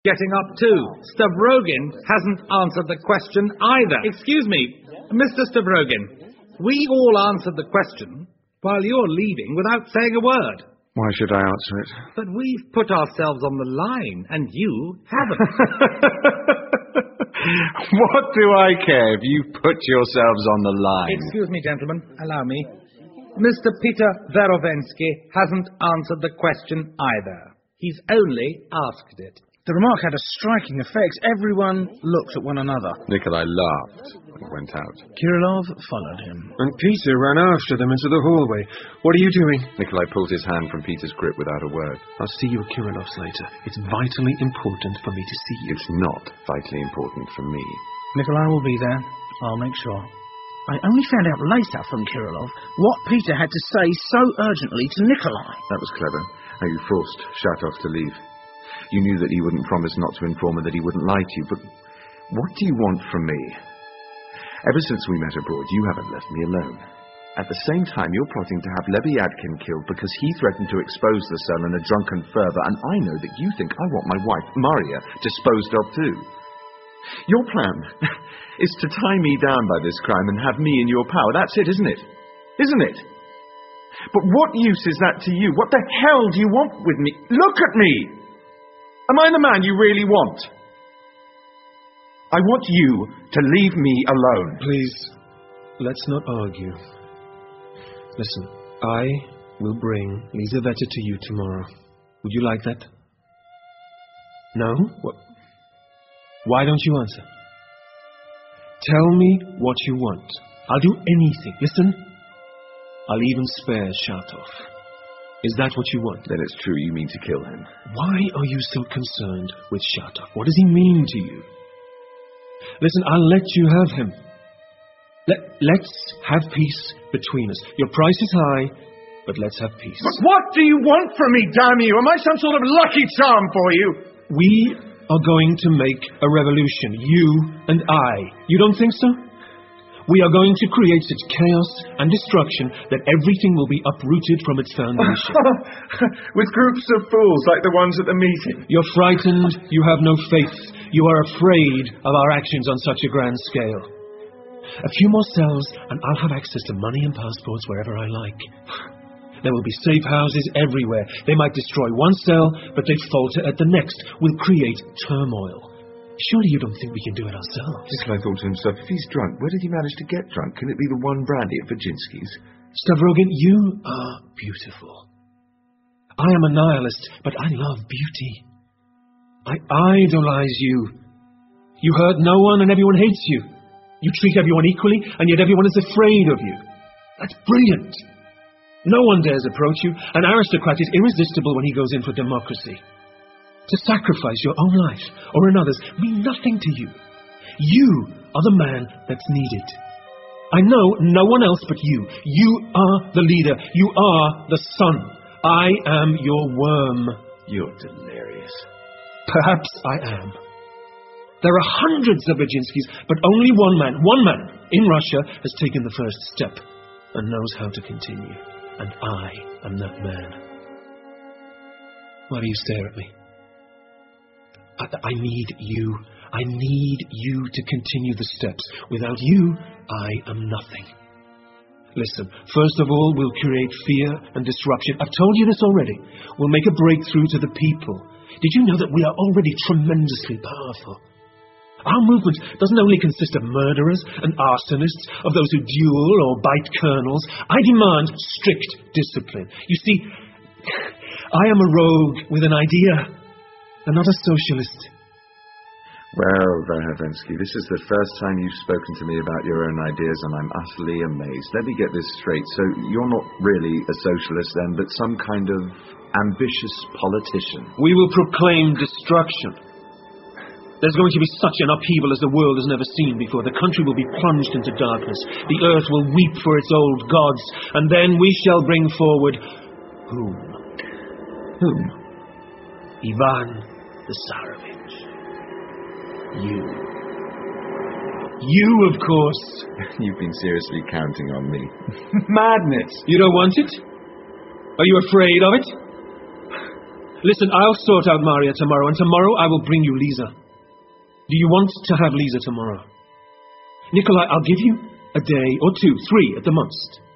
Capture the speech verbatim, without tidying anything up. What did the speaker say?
getting up too. Stavrogin hasn't answered the question either. Excuse me, Mister Stavrogin, we all answered the question while you're leaving without saying a word. Why should I answer it? But we've put ourselves on the line, and you haven't. What do I care if you put yourselves on the line? Excuse me, gentlemen. Allow me. Mister Peter Verovensky hasn't answered the question either. He's only asked it. The remark had a striking effect. Everyone looked at one another. Nikolai laughed and went out. Kirillov followed him. And Peter ran after them into the hallway. What are you doing? Nikolai pulled his hand from Peter's grip without a word. I'll see you at Kirillov's later. It's vitally important for me to see you. It's not vitally important for me. Nikolai will be there. I'll make sure. I only found out later from Kirillov what Peter had to say so urgently to Nikolai. That was clever. How you forced Shatov to leave. You knew that he wouldn't promise not to inform her, that he wouldn't lie to you, but what do you want from me? Ever since we met abroad, you haven't left me alone. At the same time, you're plotting to have Lebyadkin killed because he threatened to expose the cell in a drunken fervour, and I know that you think I want my wife, Maria, disposed of too. Your plan is to tie me down by this crime and have me in your power. That's it, isn't it? Isn't it? But what use is that to you? What the hell do you want with me? Look at me! Am I the man you really want? I want you to leave me alone. Please, let's not argue. Listen, I will bring Lizaveta to you tomorrow. Would you like that? No? What? Why don't you answer? Tell me what you want. I'll do anything. Listen, I'll even spare Shatov. Is that what you want? Then it's true you mean to kill him. Why are you so concerned with Shatov? What does he mean to you? Listen, I'll let you have him. Let, let's have peace between us. Your price is high, but let's have peace. But what do you want from me, damn you? Am I some sort of lucky charm for you? We are going to make a revolution, you and I. You don't think so? We are going to create such chaos and destruction that everything will be uprooted from its foundation. With groups of fools like the ones at the meeting. You're frightened, you have no faith. You are afraid of our actions on such a grand scale. A few more cells, and I'll have access to money and passports wherever I like. There will be safe houses everywhere. They might destroy one cell, but they falter at the next. We'll create turmoil. Surely you don't think we can do it ourselves? Nikolai thought to himself, if he's drunk, where did he manage to get drunk? Can it be the one brandy at Virginsky's? Stavrogin, you are beautiful. I am a nihilist, but I love beauty. I idolize you. You hurt no one and everyone hates you. You treat everyone equally, and yet everyone is afraid of you. That's brilliant. No one dares approach you. An aristocrat is irresistible when he goes in for democracy. To sacrifice your own life or another's mean nothing to you. You are the man that's needed. I know no one else but you. You are the leader. You are the sun. I am your worm. You're delirious. Perhaps I am. There are hundreds of Virginskys, but only one man, one man in Russia has taken the first step and knows how to continue. And I am that man. Why do you stare at me? I, I need you. I need you to continue the steps. Without you, I am nothing. Listen, first of all, we'll create fear and disruption. I've told you this already. We'll make a breakthrough to the people. Did you know that we are already tremendously powerful? Our movement doesn't only consist of murderers and arsonists, of those who duel or bite colonels. I demand strict discipline. You see, I am a rogue with an idea. I'm not a socialist. Well, Verhovensky, this is the first time you've spoken to me about your own ideas, and I'm utterly amazed. Let me get this straight. So you're not really a socialist then, but some kind of ambitious politician. We will proclaim destruction. There's going to be such an upheaval as the world has never seen before. The country will be plunged into darkness. The earth will weep for its old gods, and then we shall bring forward... Whom? Whom? Ivan the Tsarevich. You. You, of course. You've been seriously counting on me. Madness! You don't want it? Are you afraid of it? Listen, I'll sort out Maria tomorrow, and tomorrow I will bring you Lisa. Do you want to have Lisa tomorrow? Nikolai, I'll give you a day or two, three at the most.